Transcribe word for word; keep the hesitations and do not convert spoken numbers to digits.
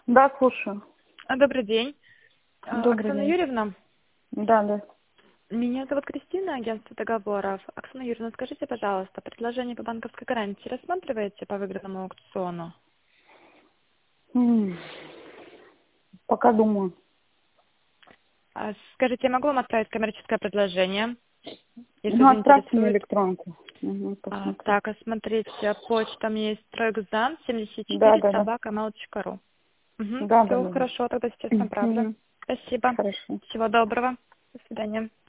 Да, слушаю. А, Добрый день. А, Добрый Оксана день. Юрьевна, Да, да. меня зовут Кристина, агентство договоров. Оксана Юрьевна, скажите, пожалуйста, предложение по банковской гарантии рассматриваете по выигранному аукциону? М, Пока думаю. А, Скажите, я могу вам отправить коммерческое предложение, если Ну, отправьте мне заинтересует? электронку. Угу, А, посмотрю. Так, а смотрите, почта мне есть стройгзам семьдесят Да, четыре да, да. собака mail точка ру. Угу, Да, да, все да, да. хорошо, тогда сейчас направлю. Мгм. Спасибо. Хорошо. Всего доброго. До свидания.